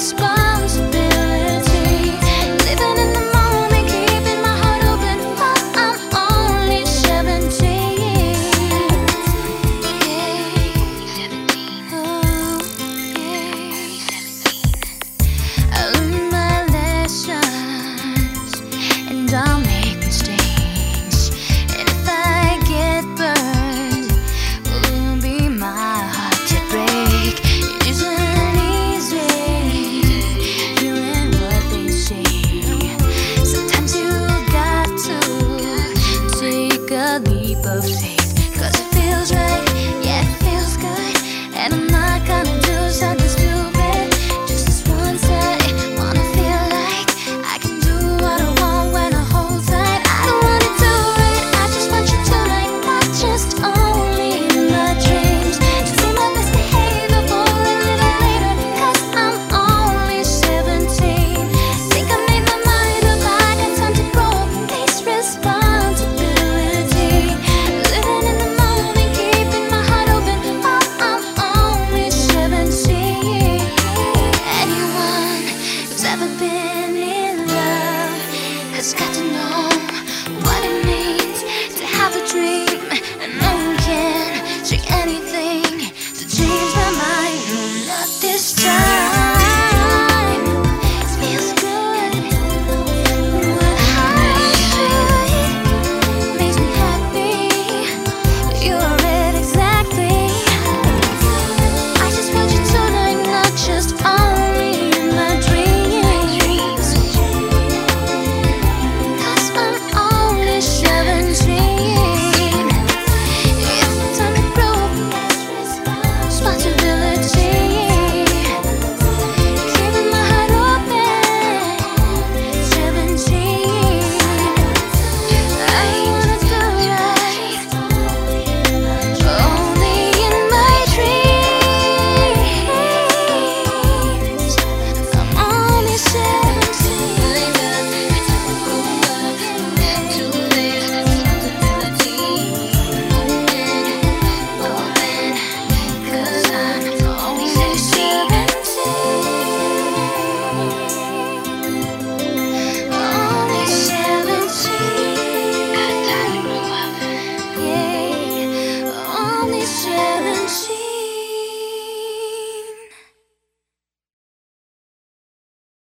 responsibility. Living in the moment, keeping my heart open. Oh, I'm only 17. Yeah. Oh, yeah. I learned my lessons, and I'll make mistakes. And if I get burned, well, it'll be my heart to break. It isn't easy doing what they say. Sometimes you got to take a leap of faith, 'cause it feels right, yeah, it feels good. And I'm not gonna do something stupid just this once. I wanna feel like I can do what I want when I hold tight. I don't wanna do it, I just want you to like, not just only in my dreams. Just be my best behavior for a little later, 'cause I'm only 17. Think I made my mind up, I got time to grow. Face responsibility. Living in the moment, keeping my heart open. Oh, I'm only 17. Anyone who's ever been